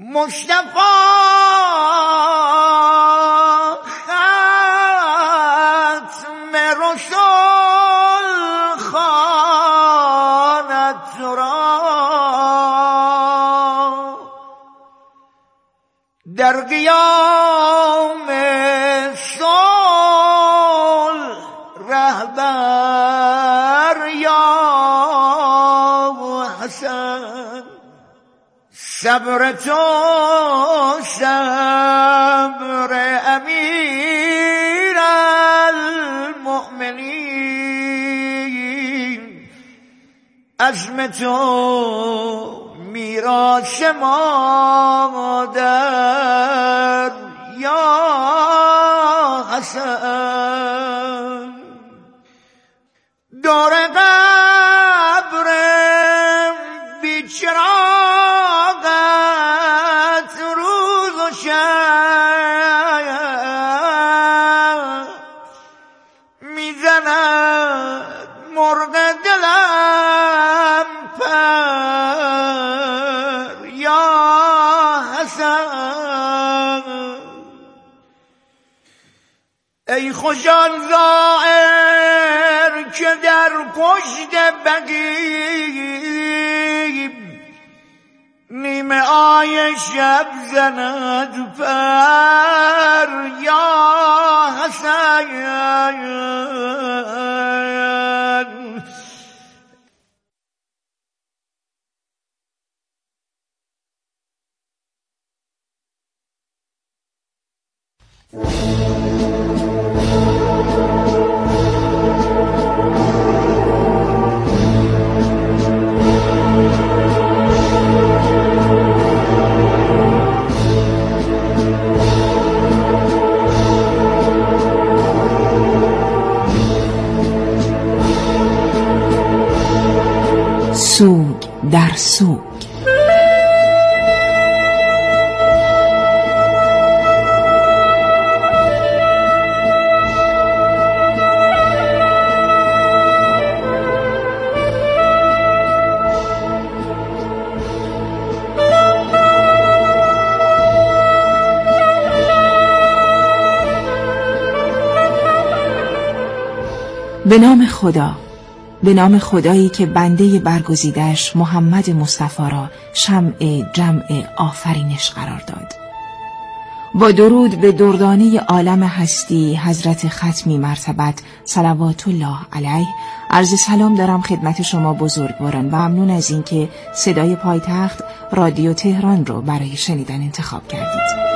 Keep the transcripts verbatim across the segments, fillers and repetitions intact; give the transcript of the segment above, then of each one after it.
مصطفی ختم رسول خواند تو را، در قیام صلح رهبر یا حسن. صبر تو صبر امیر المؤمنین، عزم تو میراث مادر یا حسن. دور قبرم بیچراغت روز و شب میزند مرغ دلم پر یا حسن. ای خوش آن زائر که در پشت بقیع نیمه آی شب زند پر یا حسن. سوگ در سوگ. به نام خدا، به نام خدایی که بنده برگزیدش محمد مصطفی را شمع جمع آفرینش قرار داد. با درود به دردانه عالم هستی حضرت ختمی مرتبت صلوات الله علیه، عرض سلام دارم خدمت شما بزرگواران و ممنون از اینکه صدای پایتخت رادیو تهران رو برای شنیدن انتخاب کردید.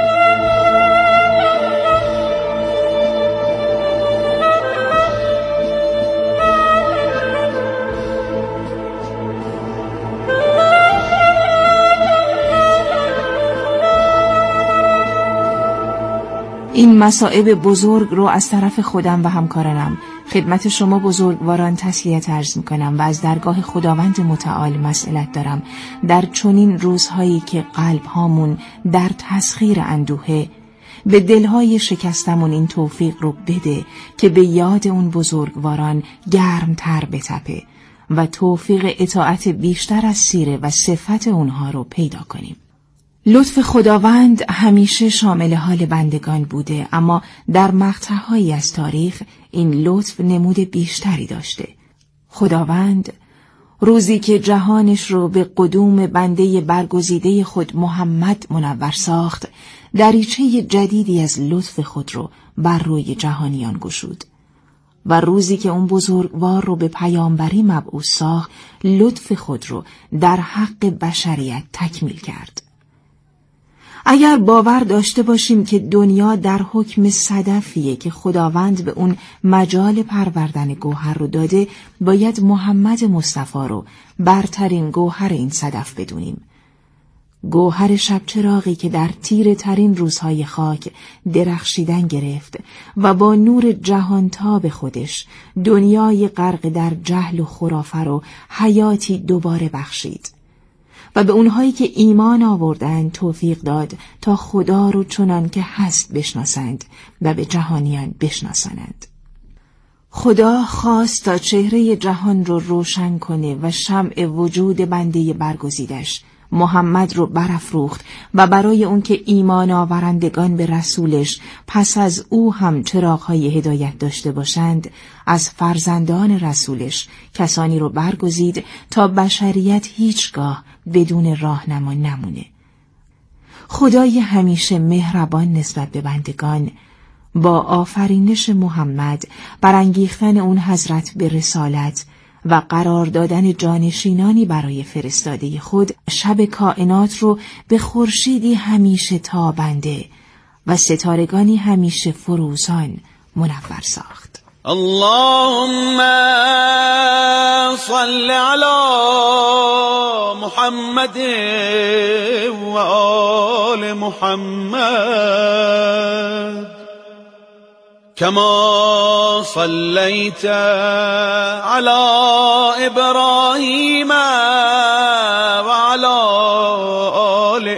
این مصائب بزرگ رو از طرف خودم و همکارانم خدمت شما بزرگواران تسلیت عرض میکنم و از درگاه خداوند متعال مسئلت دارم در چنین روزهایی که قلب هامون در تسخیر اندوهه، به دلهای شکستمون این توفیق رو بده که به یاد اون بزرگواران گرم تر بتپه و توفیق اطاعت بیشتر از سیره و صفت اونها رو پیدا کنیم. لطف خداوند همیشه شامل حال بندگان بوده، اما در مقطع‌هایی از تاریخ این لطف نمود بیشتری داشته. خداوند روزی که جهانش رو به قدوم بنده برگزیده خود محمد منور ساخت، دریچه جدیدی از لطف خود رو بر روی جهانیان گشود و روزی که اون بزرگوار رو به پیامبری مبعوث ساخت، لطف خود رو در حق بشریت تکمیل کرد. اگر باور داشته باشیم که دنیا در حکم صدفیه که خداوند به اون مجال پروردن گوهر رو داده، باید محمد مصطفی رو برترین گوهر این صدف بدونیم. گوهر شب چراغی که در تیره ترین روزهای خاک درخشیدن گرفت و با نور جهانتاب خودش دنیای غرق در جهل و خرافه رو حیاتی دوباره بخشید و به اونهایی که ایمان آوردند توفیق داد تا خدا رو چنان که هست بشناسند و به جهانیان بشناسانند. خدا خواست تا چهره جهان رو روشن کنه و شمع وجود بنده برگزیدش محمد رو برافروخت و برای اون که ایمان آورندگان به رسولش پس از او هم چراغ‌های هدایت داشته باشند، از فرزندان رسولش کسانی رو برگزید تا بشریت هیچگاه بدون راهنما نمونه. خدای همیشه مهربان نسبت به بندگان با آفرینش محمد، برانگیختن اون حضرت به رسالت و قرار دادن جانشینانی برای فرستاده خود، شب کائنات رو به خورشیدی همیشه تابنده و ستارگانی همیشه فروزان منور ساخت. اللهم صل علی محمد و آل محمد كما صليت على إبراهيم وعلى آل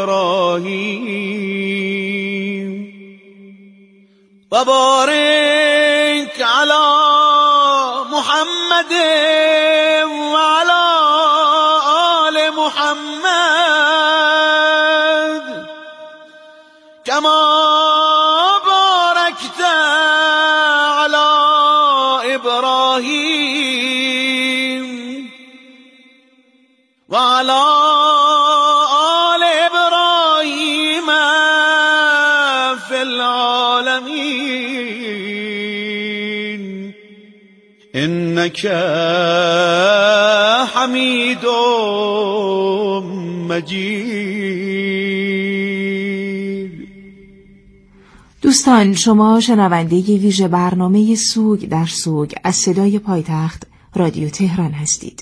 إبراهيم وبارك على محمد وعلى آل محمد كما باركت على إبراهيم وعلى آل إبراهيم في العالمين إنك حميد مجيد. دوستان، شما شنونده ویژه برنامه سوگ در سوگ از صدای پایتخت رادیو تهران هستید.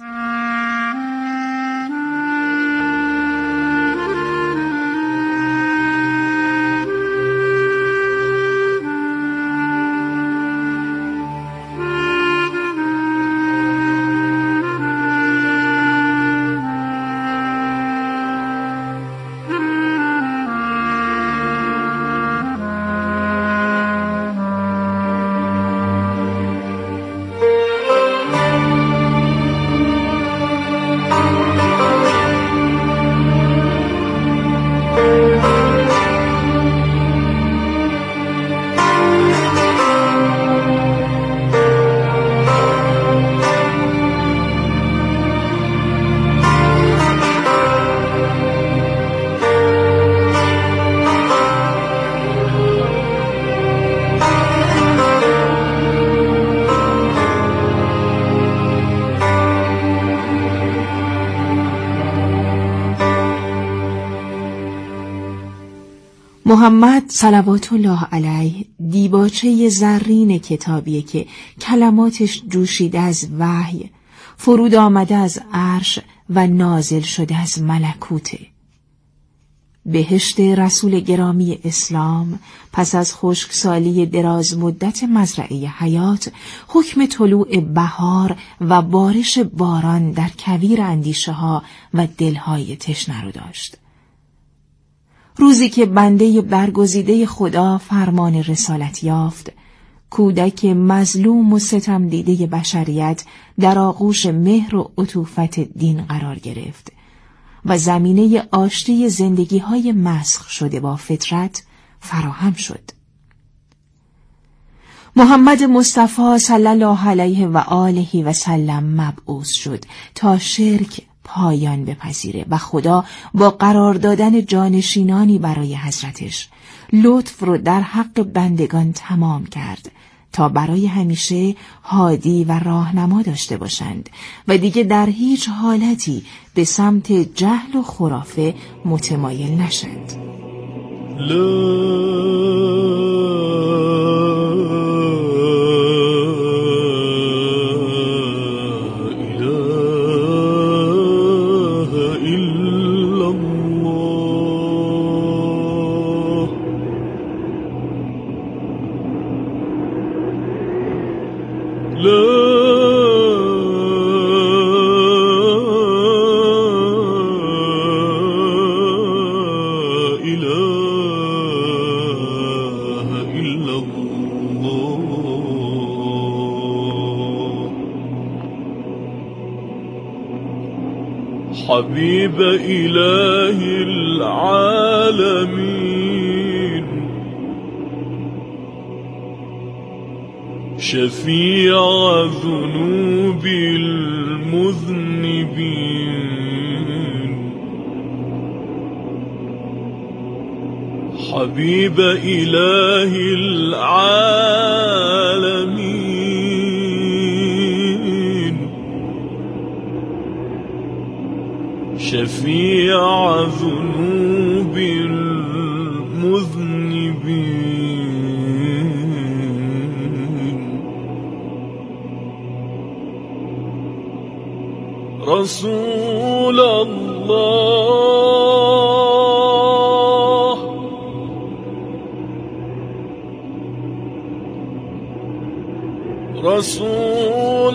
محمد صلوات الله علیه دیباچه زرین کتابیه که کلماتش جوشیده از وحی، فرود آمده از عرش و نازل شده از ملکوته. بهشت رسول گرامی اسلام پس از خشکسالی دراز مدت مزرعه حیات، حکم طلوع بهار و بارش باران در کویر اندیشه ها و دلهای تشنه رو داشت. روزی که بنده برگزیده خدا فرمان رسالت یافت، کودک مظلوم و ستم دیده بشریت در آغوش مهر و عطوفت دین قرار گرفت و زمینه آشتی زندگی‌های مسخ شده با فطرت فراهم شد. محمد مصطفی صلی الله علیه و آله و سلم مبعوث شد تا شرک پایان بپذیره و خدا با قرار دادن جانشینانی برای حضرتش لطف رو در حق بندگان تمام کرد تا برای همیشه هادی و راهنما داشته باشند و دیگه در هیچ حالتی به سمت جهل و خرافه متمایل نشند. حبيب إله العالمين شفيع ذنوب المذنبين حبيب إله العالمين شفيع ذنوب المذنبين رسول الله رسول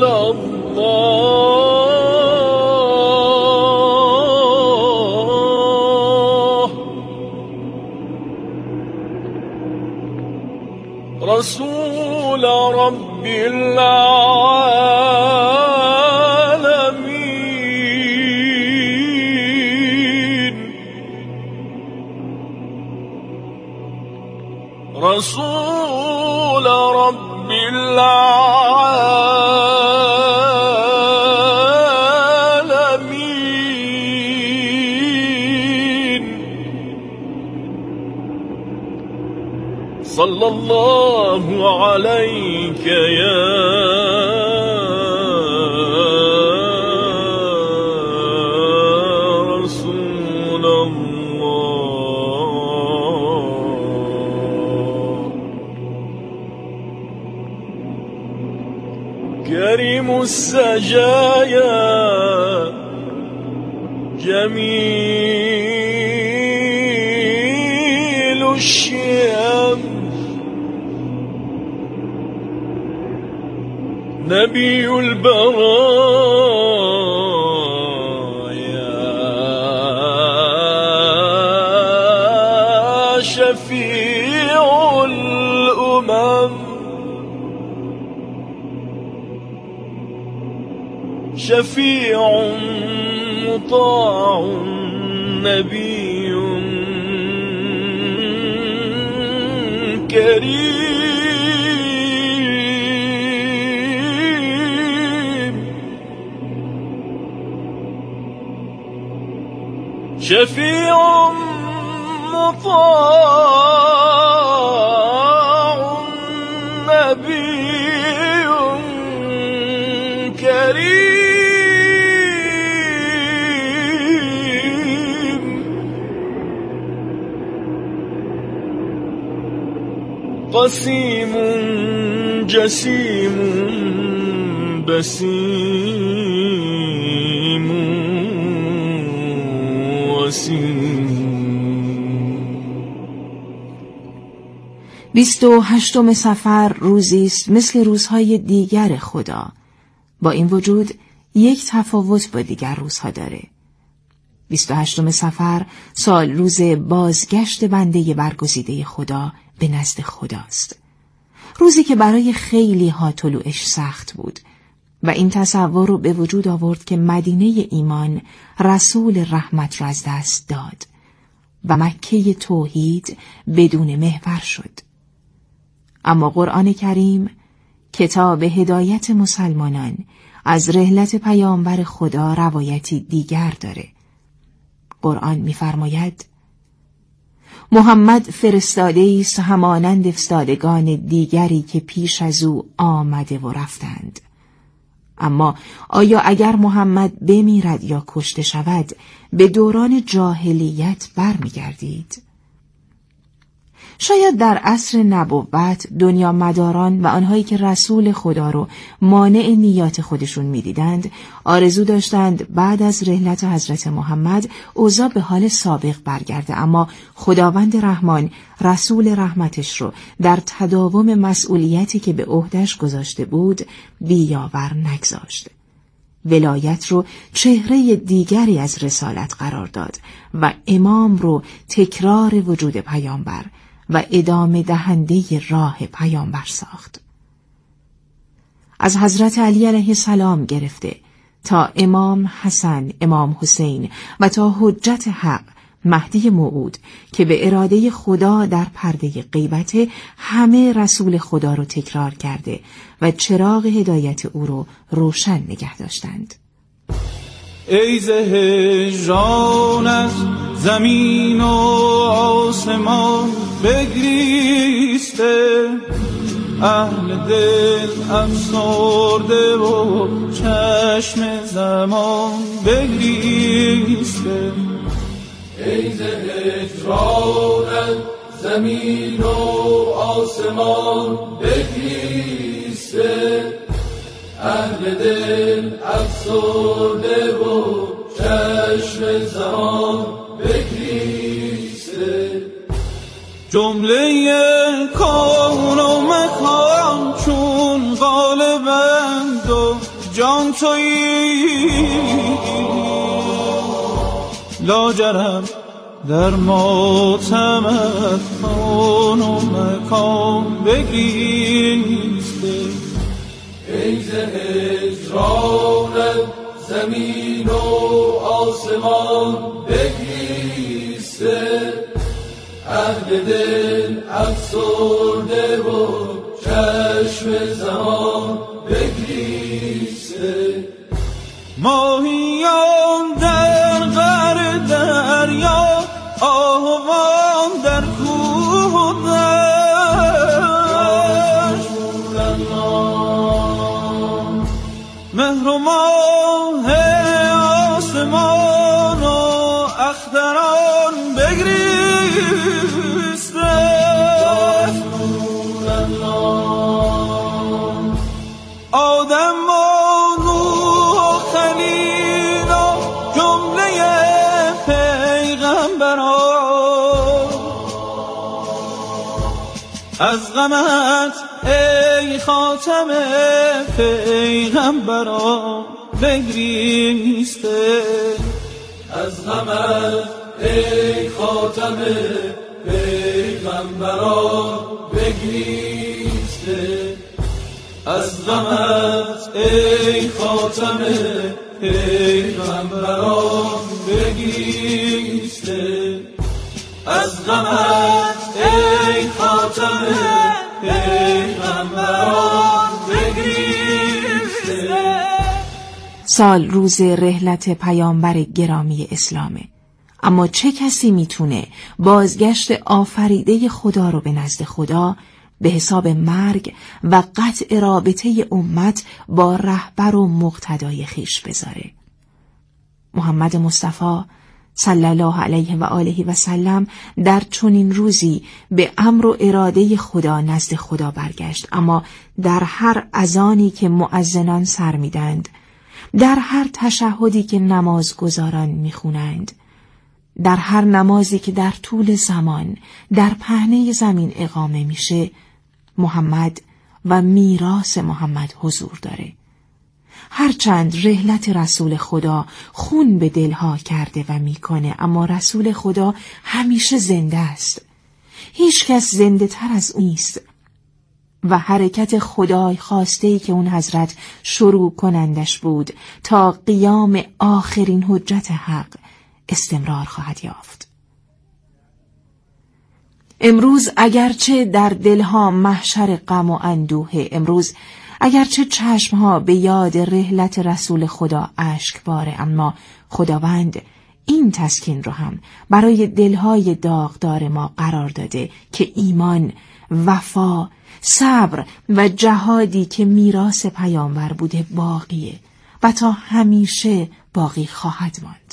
الله رسول رب العالمين رسول رب العالمين صلى الله عليك يا رسول الله كريم السجايا جميل الشيم نبي البرايا شفيع الأمم شفيع مطاع نبي كريم شفيع مطاع نبي كريم قسيم جسيم بسيم وسيم بیست و هشتم صفر روزی است مثل روزهای دیگر خدا. با این وجود یک تفاوت با دیگر روزها داره. بیست و هشتم صفر سال روز بازگشت بنده برگزیده خدا به نزد خداست. روزی که برای خیلی ها طلوعش سخت بود و این تصور رو به وجود آورد که مدینه ایمان رسول رحمت را از دست داد و مکه توحید بدون محور شد. اما قرآن کریم، کتاب هدایت مسلمانان، از رحلت پیامبر خدا روایتی دیگر داره. قرآن می‌فرماید: محمد فرستاده است همانند فرستادگان دیگری که پیش از او آمده و رفتند. اما آیا اگر محمد بمیرد یا کشته شود به دوران جاهلیت برمیگردید؟ شاید در عصر نبوت دنیا مداران و آنهایی که رسول خدا رو مانع نیات خودشون می‌دیدند آرزو داشتند بعد از رحلت حضرت محمد اوضاع به حال سابق برگرده، اما خداوند رحمان رسول رحمتش رو در تداوم مسئولیتی که به عهده‌اش گذاشته بود بیاور نگذاشت. ولایت رو چهره دیگری از رسالت قرار داد و امام رو تکرار وجود پیامبر و ادامه دهنده راه پیامبر ساخت. از حضرت علی علیه السلام گرفته تا امام حسن، امام حسین و تا حجت حق مهدی موعود که به اراده خدا در پرده غیبت همه رسول خدا رو تکرار کرده و چراغ هدایت او رو روشن نگه داشتند. ای ز هجرانت زمین و آسمان بگریسته، اهل دل افسرده و چشم زمان بگریسته. ای ز هجرانت زمین و آسمان بگریسته، اهل دل افسرده و چشم زمان بگریسته. جمله کون و مکان چون غالبند و جان تویی، لاجرم در ماتمت کون و مکان بگریسته. ای ز هجرانت زمین و آسمان بگریسته، اهل دل افسرده و چشم زمان بگریسته. ماهیان در غر دریا، آهوان در کوه و دشت، مهر و ماه آسمان و اختران بگریسته. آدم و نوح و خلیل و جمله پیغمبران، از غمت ای خاتم پیغمبران بگریسته. از غمت ای خاتم پیغمبران بگریسته. از غمت ای خاتم پیغمبران بگریسته. از غمت ای خاتم پیغمبران بگریسته. سال روز رحلت پیامبر گرامی اسلامه، اما چه کسی میتونه بازگشت آفریده خدا رو به نزد خدا به حساب مرگ و قطع رابطه امت با رهبر و مقتدای خیش بذاره؟ محمد مصطفی صلی الله علیه و آله و سلم در چنین روزی به امر و اراده خدا نزد خدا برگشت، اما در هر اذانی که مؤذنان سر میدند، در هر تشهدی که نمازگزاران میخونند، در هر نمازی که در طول زمان در پهنه زمین اقامه میشه، محمد و میراث محمد حضور داره. هرچند رحلت رسول خدا خون به دلها کرده و میکنه، اما رسول خدا همیشه زنده است. هیچ کس زنده تر از او نیست و حرکت خدای خواسته‌ای که اون حضرت شروع کنندش بود تا قیام آخرین حجت حق استمرار خواهد یافت. امروز اگرچه در دلها محشر غم و اندوه، امروز اگرچه چشمها به یاد رحلت رسول خدا اشک باره، اما خداوند این تسکین رو هم برای دلهای داغدار ما قرار داده که ایمان، وفا، صبر و جهادی که میراث پیامبر بوده باقیه و تا همیشه باقی خواهد ماند.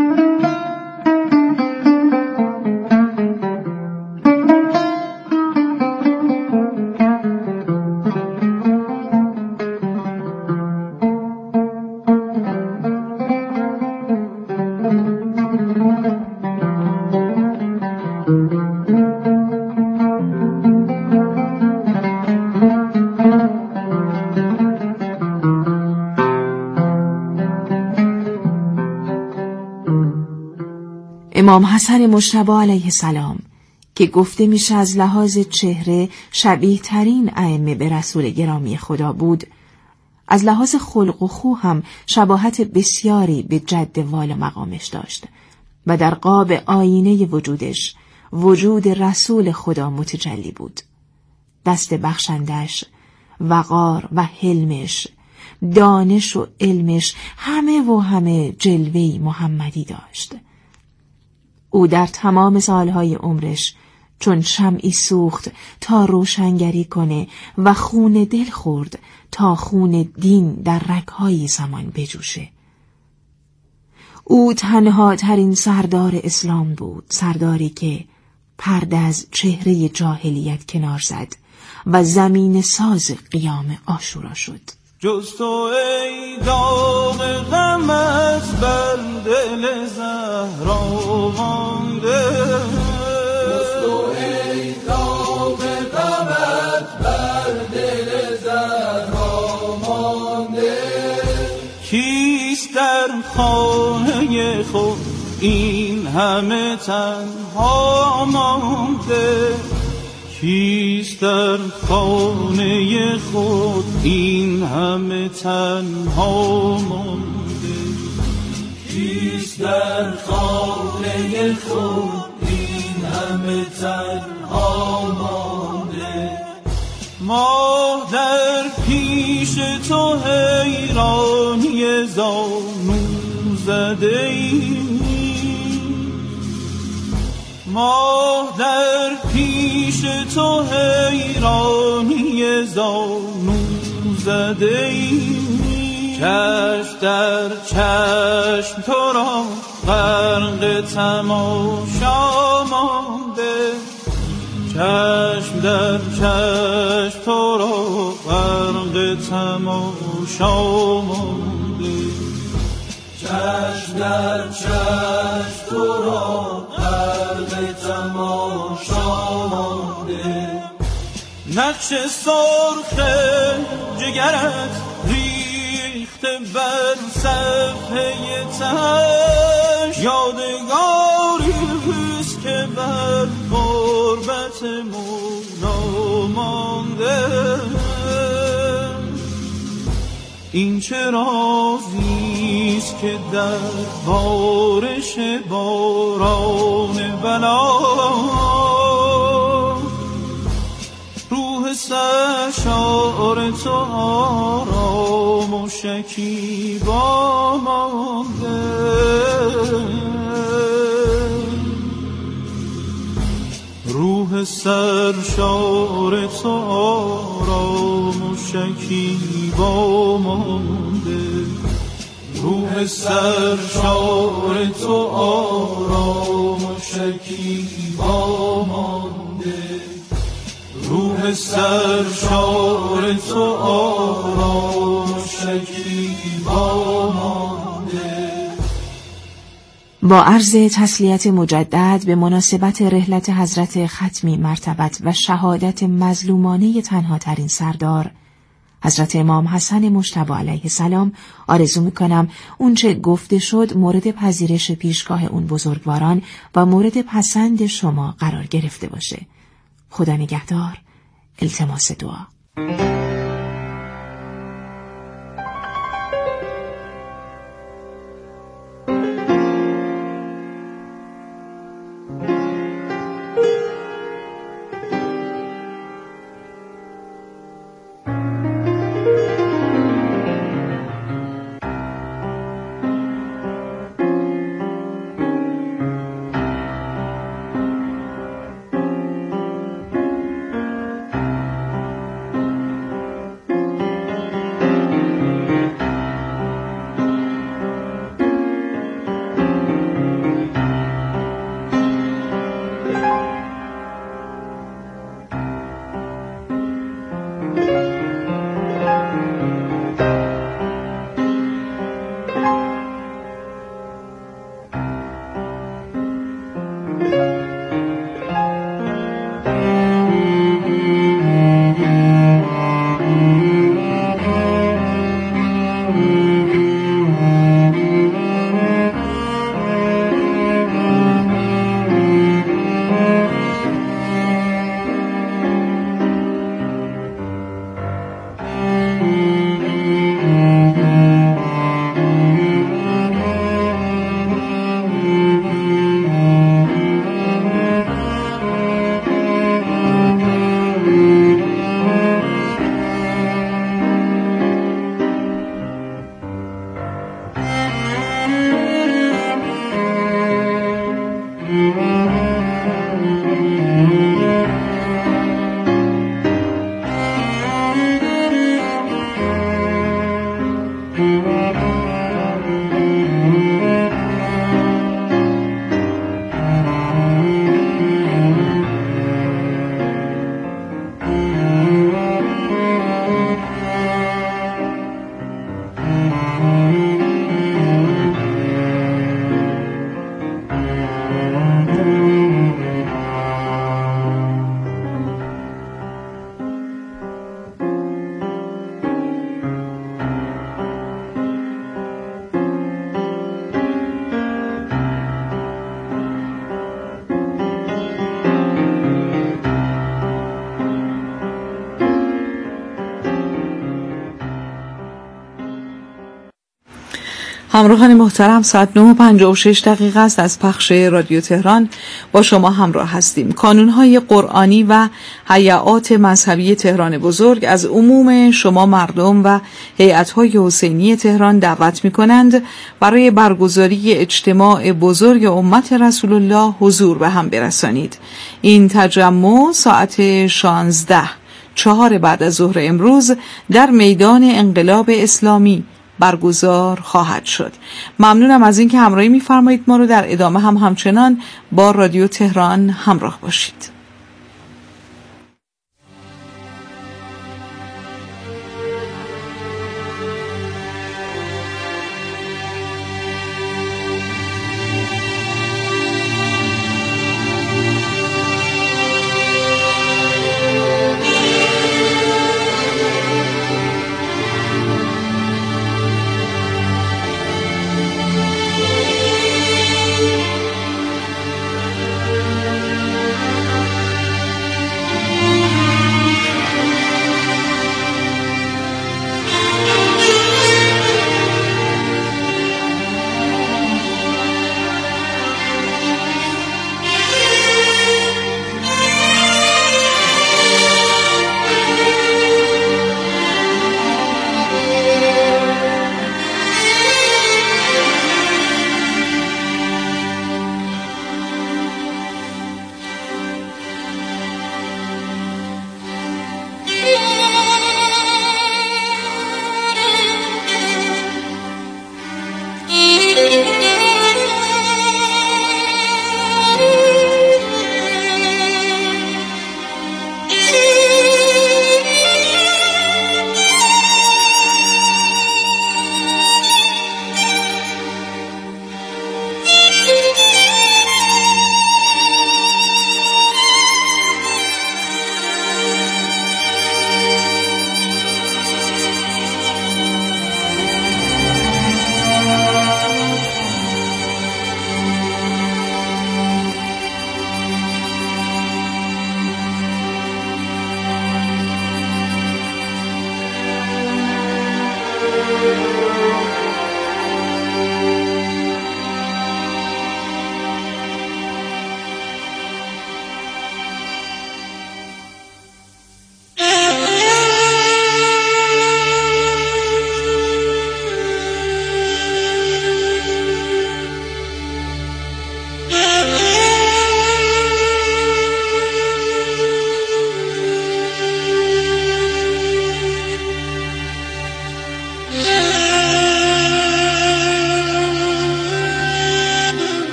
امام حسن مجتبی علیه السلام که گفته میشه از لحاظ چهره شبیه ترین ائمه به رسول گرامی خدا بود، از لحاظ خلق و خو هم شباهت بسیاری به جد والا مقامش داشت و در قاب آینه وجودش وجود رسول خدا متجلی بود. دست بخشندش، وقار و حلمش، دانش و علمش همه و همه جلوه‌ای محمدی داشت. او در تمام سالهای عمرش چون شمعی سوخت تا روشنگری کنه و خون دل خورد تا خون دین در رگ‌های زمان بجوشه. او تنها ترین سردار اسلام بود، سرداری که پرده از چهره جاهلیت کنار زد و زمین ساز قیام عاشورا شد. جز تو ای داغ غمت بر دل زهرا مانده، جز تو ای داغ غمت بر دل زهرا مانده. کیست در خانه خود این همه تنها مانده؟ کیست در خانه خود این همه تنها مانده؟ کیست در خانه خود این همه تنها مانده؟ ما در پیش تو حیرانی زانو زده ایم، ما در پیش تو حیرانی زانو زده ایم. چشم در چشم تو را غرق تماشا مانده، چشم در چشم تو را غرق تماشا مانده، چشم در چشم تو را غرق تماشا مانده. نقش سرخ جگرت ریخته بر صفحه تش، یادگاریست که بر غربت مولا مانده. این چه رازیست که در بارش باران بلا روح سرشار تو آرام و شکیبا مانده. روح سرشار تو آرام و شکیبا مانده. روح سرشار تو آرام و شکیبا مانده. روح سرشار تو آرام و شکیبا مانده. با عرض تسلیت مجدد به مناسبت رحلت حضرت ختمی مرتبت و شهادت مظلومانه تنها ترین سردار حضرت امام حسن مجتبی علیه السلام آرزو میکنم اونچه گفته شد مورد پذیرش پیشگاه اون بزرگواران و مورد پسند شما قرار گرفته باشه. خدا نگهدار. التماس دعا. همراهان محترم، ساعت نه و پنجاه و شش دقیقه است از پخش رادیو تهران. با شما همراه هستیم. کانونهای قرآنی و هیئات مذهبی تهران بزرگ از عموم شما مردم و هیئت‌های حسینی تهران دعوت می‌کنند برای برگزاری اجتماع بزرگ امت رسول الله حضور به هم برسانید. این تجمع ساعت شانزده چهار بعد از ظهر امروز در میدان انقلاب اسلامی برگزار خواهد شد. ممنونم از اینکه همراهی می‌فرمایید. ما رو در ادامه هم همچنان با رادیو تهران همراه باشید.